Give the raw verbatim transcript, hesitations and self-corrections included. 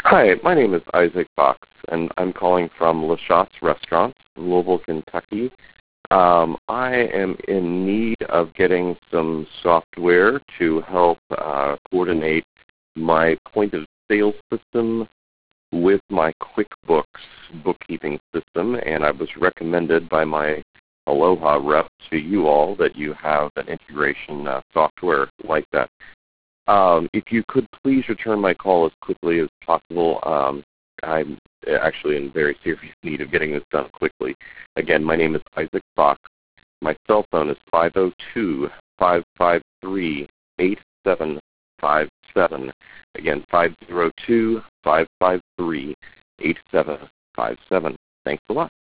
Hi, my name is Isaac Fox, and I'm calling from Le Chat's Restaurant, Louisville, Kentucky. Um, I am in need of getting some software to help uh, coordinate my point of sale system with my QuickBooks bookkeeping system, and I was recommended by my Aloha rep to you all that you have an integration uh, software like that. Um, if you could please return my call as quickly as possible. Um, I'm actually in very serious need of getting this done quickly. Again, my name is Isaac Fox. My cell phone is five oh two, five five three, eight seven five seven. Again, five oh two, five five three, eight seven five seven. Thanks a lot.